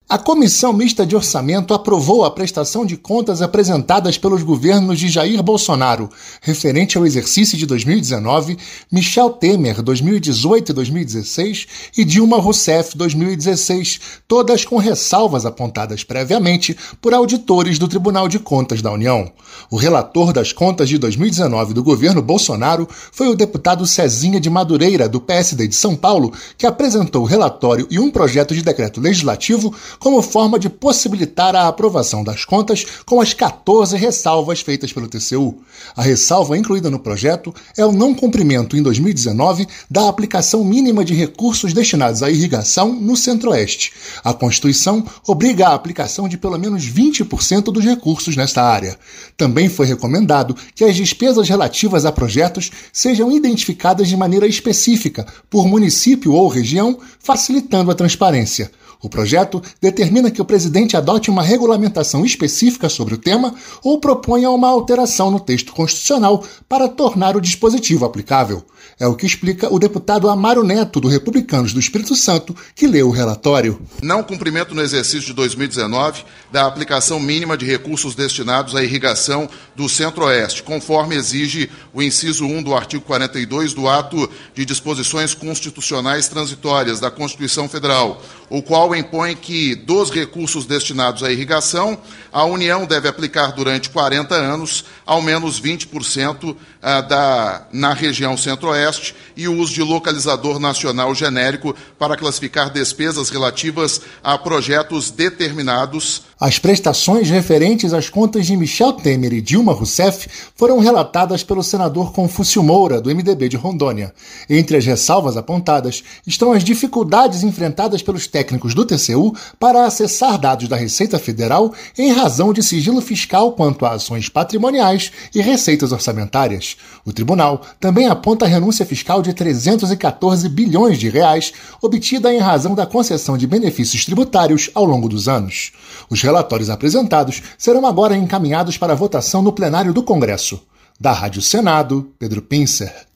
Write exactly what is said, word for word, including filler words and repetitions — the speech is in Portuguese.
A Comissão Mista de Orçamento aprovou a prestação de contas apresentadas pelos governos de Jair Bolsonaro, referente ao exercício de dois mil e dezenove, Michel Temer, dois mil e dezoito e dois mil e dezesseis, e Dilma Rousseff, dois mil e dezesseis, todas com ressalvas apontadas previamente por auditores do Tribunal de Contas da União. O relator das contas de dois mil e dezenove do governo Bolsonaro foi o deputado Cezinha de Madureira, do P S D de São Paulo, que apresentou o relatório e um projeto de decreto legislativo como forma de possibilitar a aprovação das contas com as quatorze ressalvas feitas pelo T C U. A ressalva incluída no projeto é o não cumprimento em dois mil e dezenove da aplicação mínima de recursos destinados à irrigação no Centro-Oeste. A Constituição obriga a aplicação de pelo menos vinte por cento dos recursos nesta área. Também foi recomendado que as despesas relativas a projetos sejam identificadas de maneira específica por município ou região, facilitando a transparência. O projeto determina que o presidente adote uma regulamentação específica sobre o tema ou proponha uma alteração no texto constitucional para tornar o dispositivo aplicável. É o que explica o deputado Amaro Neto, do Republicanos do Espírito Santo, que leu o relatório. Não cumprimento no exercício de dois mil e dezenove da aplicação mínima de recursos destinados à irrigação do Centro-Oeste, conforme exige o inciso um do artigo quarenta e dois do Ato de Disposições Constitucionais Transitórias da Constituição Federal, o qual impõe que dos recursos destinados à irrigação, a União deve aplicar durante quarenta anos ao menos vinte por cento da, na região Centro-Oeste e o uso de localizador nacional genérico para classificar despesas relativas a projetos determinados. As prestações referentes às contas de Michel Temer e Dilma Rousseff foram relatadas pelo senador Confúcio Moura, do M D B de Rondônia. Entre as ressalvas apontadas estão as dificuldades enfrentadas pelos técnicos do T C U para acessar dados da Receita Federal em razão de sigilo fiscal quanto a ações patrimoniais e receitas orçamentárias. O tribunal também aponta a renúncia fiscal de trezentos e quatorze bilhões de reais obtida em razão da concessão de benefícios tributários ao longo dos anos. Os relatórios apresentados serão agora encaminhados para votação no plenário do Congresso. Da Rádio Senado, Pedro Pincer.